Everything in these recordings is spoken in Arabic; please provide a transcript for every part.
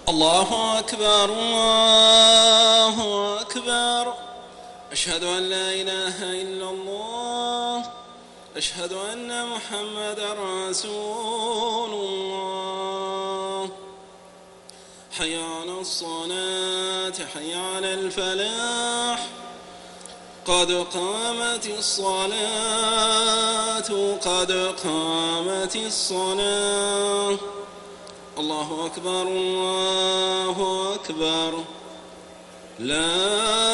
الله أكبر الله أكبر. أشهد أن لا إله إلا الله. أشهد أن محمدا رسول الله. حي على الصلاة حي على الفلاح. قد قامت الصلاة قد قامت الصلاة. الله أكبر الله أكبر. لا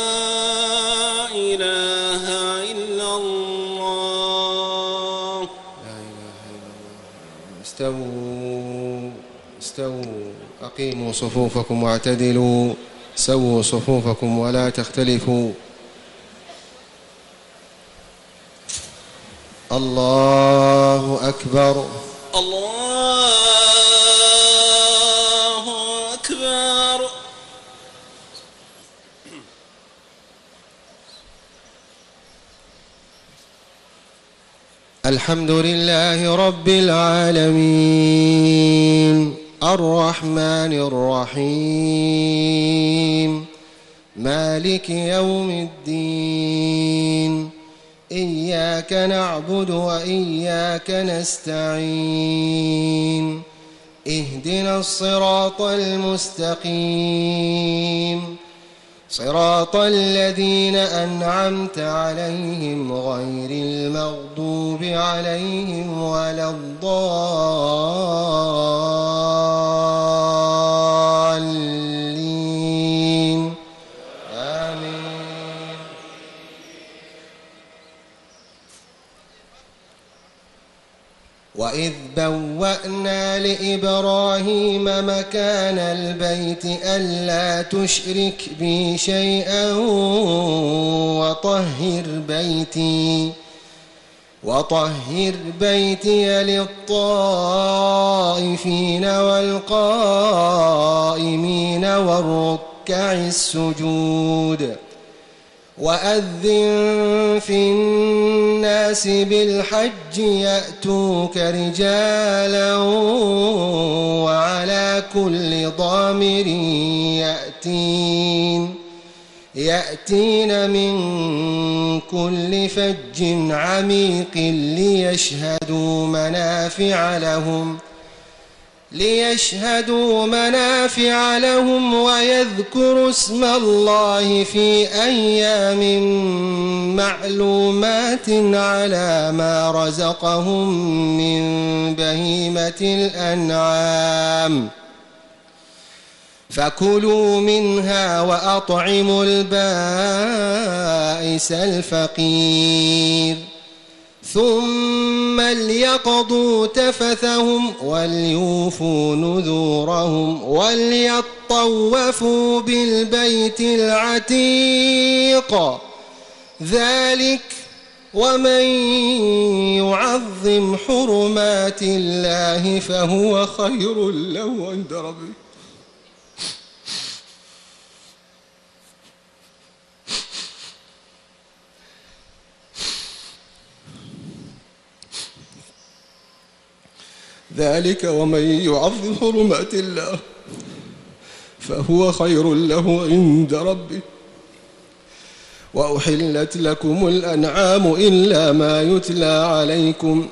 إله إلا الله. لا إله إلا الله. استووا أقيموا صفوفكم واعتدلوا. سووا صفوفكم ولا تختلفوا. الله أكبر الله أكبر. الحمد لله رب العالمين الرحمن الرحيم مالك يوم الدين. إياك نعبد وإياك نستعين. اهدنا الصراط المستقيم صراط الذين أنعمت عليهم غير المغضوب عليهم ولا الضالين. آمين. وإذ بوأنا لإبراهيم مكان البيت ألا تشرك بي شيئا وطهر بيتي للطائفين والقائمين والركع السجود. وأذن في الناس بالحج يأتوك رجالا وعلى كل ضامر يأتين من كل فج عميق ليشهدوا منافع لهم ويذكروا اسم الله في أيام معلومات على ما رزقهم من بهيمة الأنعام. فكلوا منها وأطعموا البائس الفقير. ثم ليقضوا تفثهم وليوفوا نذورهم وليطوفوا بالبيت العتيق. ذلك ومن يعظم حرمات الله فهو خير له عند ربه. ذلك ومن يعظم حرمات الله فهو خير له عند ربه. وأحلت لكم الأنعام إلا ما يتلى عليكم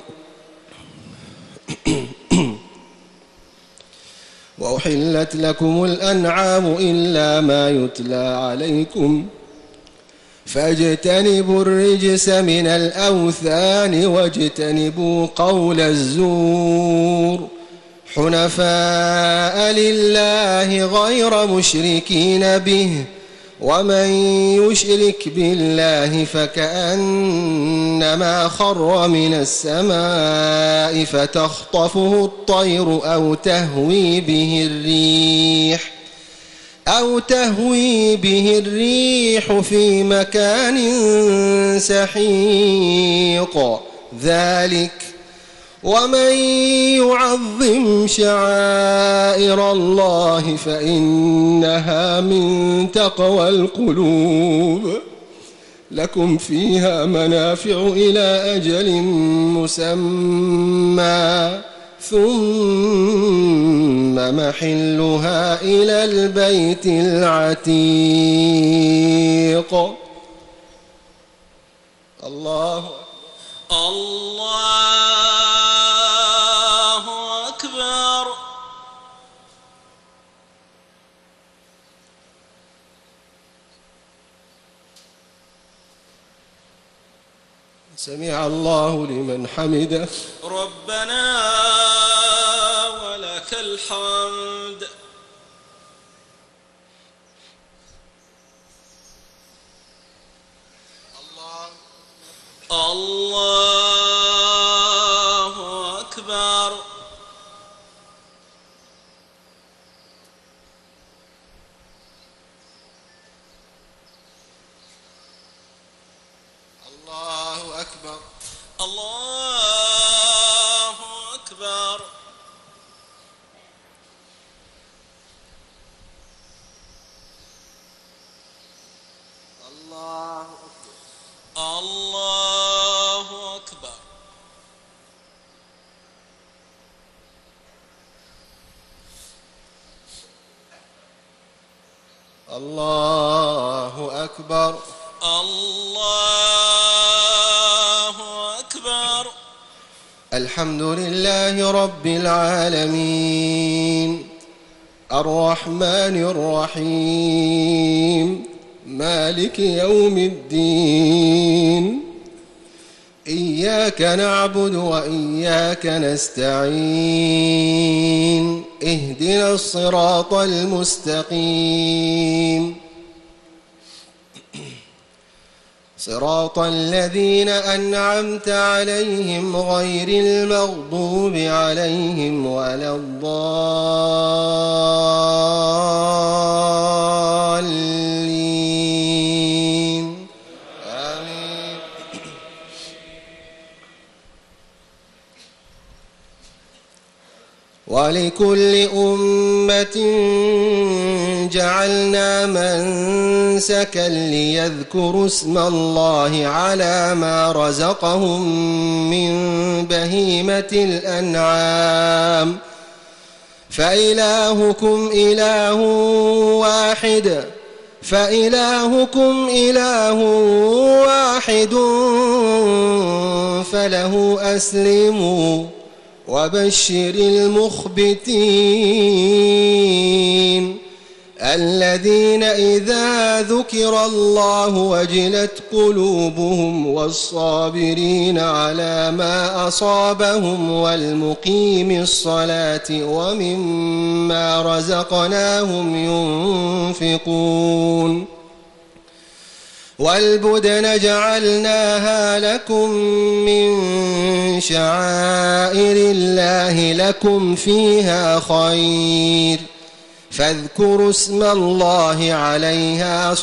وأحلت لكم الأنعام إلا ما يتلى عليكم فاجتنبوا الرجس من الأوثان واجتنبوا قول الزور حنفاء لله غير مشركين به. ومن يشرك بالله فكأنما خر من السماء فتخطفه الطير أو تهوي به الريح في مكان سحيق. ذلك ومن يعظم شعائر الله فإنها من تقوى القلوب. لكم فيها منافع إلى أجل مسمى ثم محلها إلى البيت العتيق. الله أكبر. سمع الله لمن حمده. ربنا ولك الحمد. الله أكبر. الله أكبر. الله أكبر. الله أكبر. الله أكبر. الله أكبر. الحمد لله رب العالمين الرحمن الرحيم مالك يوم الدين. إياك نعبد وإياك نستعين. اهدنا الصراط المستقيم صراط الذين أنعمت عليهم غير المغضوب عليهم ولا الضالين. آمين. ولكل أمة جعلنا منسكا ليذكروا اسم الله على ما رزقهم من بهيمة الأنعام فإلهكم إله واحد فله أسلموا وبشر المخبتين الذين إذا ذكر الله وجلت قلوبهم والصابرين على ما أصابهم والمقيم الصلاة ومما رزقناهم ينفقون. والبدن جعلناها لكم من شعائر الله لكم فيها خير فاذكروا اسم الله عليها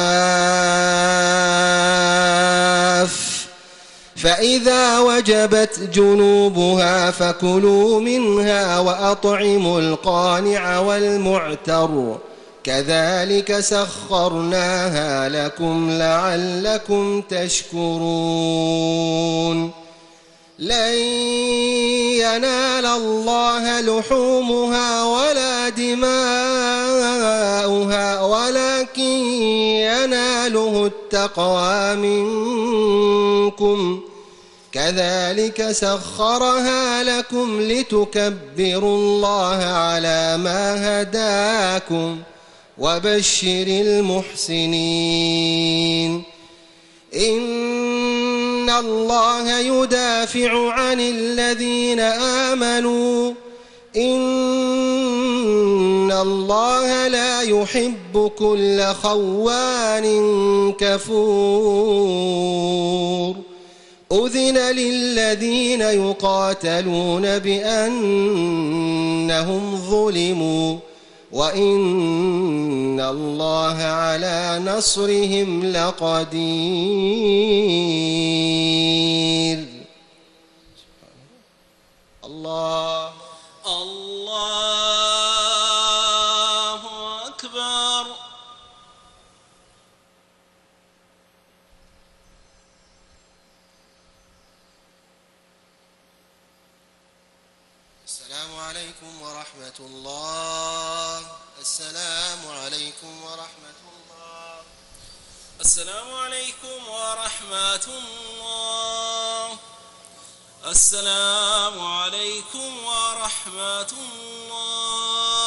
صواف فإذا وجبت جنوبها فكلوا منها وأطعموا القانع والمعتر كذلك سخرناها لكم لعلكم تشكرون. لن ينال الله لحومها ولا دماؤها ولكن يناله التقوى منكم كذلك سخرها لكم لتكبروا الله على ما هداكم وبشر المحسنين. إن الله يدافع عن الذين آمنوا إن الله لا يحب كل خوان كفور. أذن للذين يقاتلون بأنهم ظلموا وإن الله على نصرهم لقدير. الله أكبر. عليكم ورحمة الله. السلام عليكم ورحمة الله. السلام عليكم ورحمة الله. السلام عليكم ورحمة الله.